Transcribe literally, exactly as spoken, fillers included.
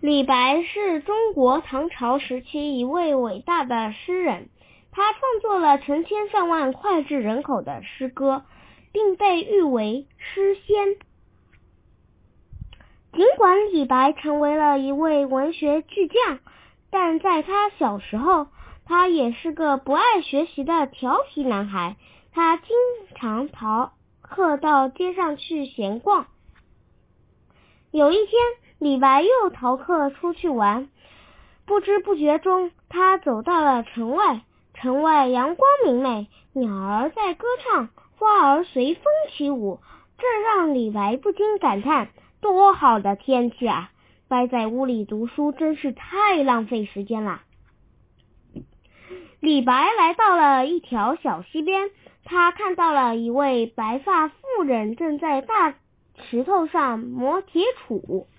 李白是中国唐朝时期一位伟大的诗人，他创作了成千上万脍炙人口的诗歌，并被誉为诗仙。尽管李白成为了一位文学巨匠，但在他小时候，他也是个不爱学习的调皮男孩，他经常逃课到街上去闲逛。有一天，李白又逃课出去玩，不知不觉中，他走到了城外。城外阳光明媚，鸟儿在歌唱，花儿随风起舞，这让李白不禁感叹，多好的天气啊！待在屋里读书真是太浪费时间了。李白来到了一条小溪边，他看到了一位白发妇人正在大石头上磨铁杵。